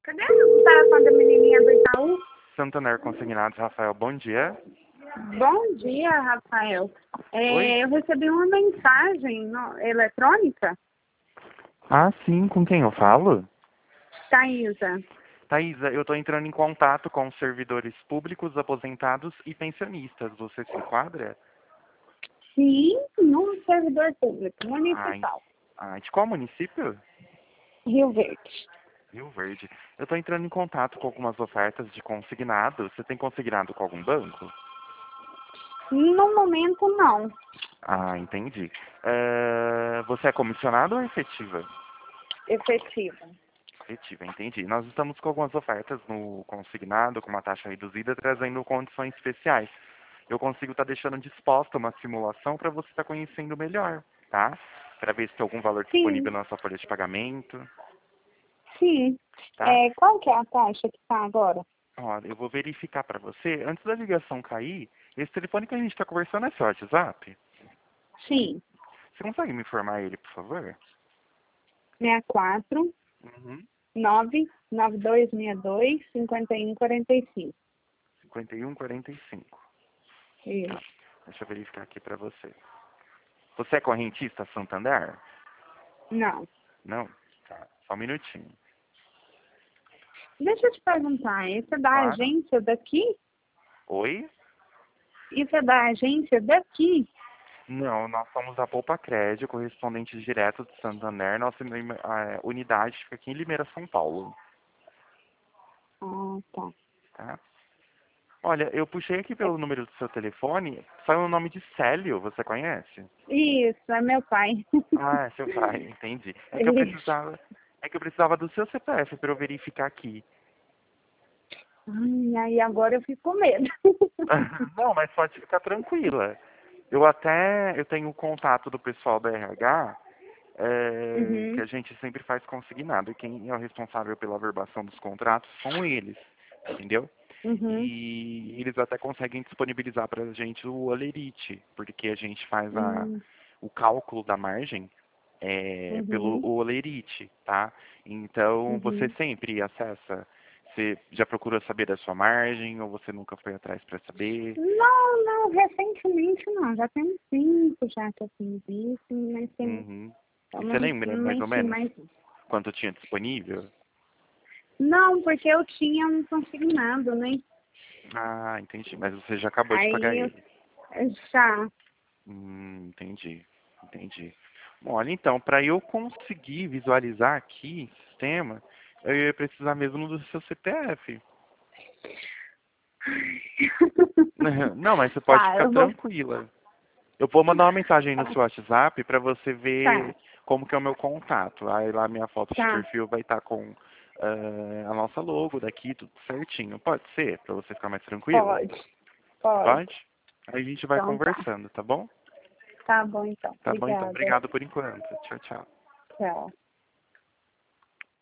Cadê o telefone da menininha do Itaú? Santander Consignados, Rafael, bom dia. Bom dia, Rafael. Oi? Eu recebi uma mensagem eletrônica. Ah, sim, com quem eu falo? Thaisa. Thaisa, eu estou entrando em contato com os servidores públicos, aposentados e pensionistas. Você se enquadra? Sim, no servidor público, Ai, municipal. de qual município? Rio Verde. Rio Verde. Eu estou entrando em contato com algumas ofertas de consignado. Você tem consignado com algum banco? No momento, não. Ah, entendi. Você é comissionado ou efetiva? Efetiva. Efetiva, entendi. Nós estamos com algumas ofertas no consignado, com uma taxa reduzida, trazendo condições especiais. Eu consigo estar deixando disposta uma simulação para você estar conhecendo melhor, tá? Para ver se tem algum valor Sim, disponível na sua folha de pagamento, sim. tá? Qual que é a taxa que está agora? Olha, eu vou verificar para você. Antes da ligação cair, esse telefone que a gente está conversando é seu WhatsApp? Sim. Você consegue me informar ele, por favor? 64 Uhum. 99262 5145. 5145. Tá. Isso. Deixa eu verificar aqui para você. Você é correntista Santander? Não. Não? Tá. Só um minutinho. Deixa eu te perguntar, isso é da Claro. agência daqui? Oi? Isso é da agência daqui? Não, nós somos a Poupa Crédito, correspondente direto do Santander. Nossa unidade fica aqui em Limeira, São Paulo. Ah, tá. Tá? Olha, eu puxei aqui pelo número do seu telefone, saiu o nome de Célio, você conhece? Isso, é meu pai. Ah, é seu pai, entendi. Isso. É que eu precisava do seu CPF para eu verificar aqui. Ai, aí agora eu fico com medo. Não, mas pode ficar tranquila. Eu tenho o contato do pessoal da RH, que Uhum, a gente sempre faz consignado. E quem é o responsável pela averbação dos contratos são eles, entendeu? uhum, E eles até conseguem disponibilizar para a gente o Olerite, porque a gente faz uhum, o cálculo da margem pelo uhum, Olerite, tá? Então você uhum. sempre acessa. Você já procurou saber da sua margem ou você nunca foi atrás para saber? Não, não, recentemente não. Já tem uns 5 já que eu fiz isso, mas Uhum. eu E você lembra não mais ou mexi menos mais. quanto tinha disponível? Não, porque eu tinha um consignado, né? Ah, entendi. Mas você já acabou de pagar Aí eu ele. já. Entendi. Entendi. Bom, olha, então, para eu conseguir visualizar aqui no sistema, eu ia precisar mesmo do seu CPF. Não, mas você pode Tá, ficar eu vou. tranquila. Eu vou mandar uma mensagem aí no seu WhatsApp para você Tá, ver como que é o meu contato. Aí lá minha foto de tá. perfil vai estar com a nossa logo daqui, tudo certinho. Pode ser, para você ficar mais tranquila? Pode, pode. Pode? Aí a gente vai Então tá. conversando, tá bom? Tá bom então. Tá bom, então. Obrigada. Obrigado por enquanto. Tchau, tchau. Tchau.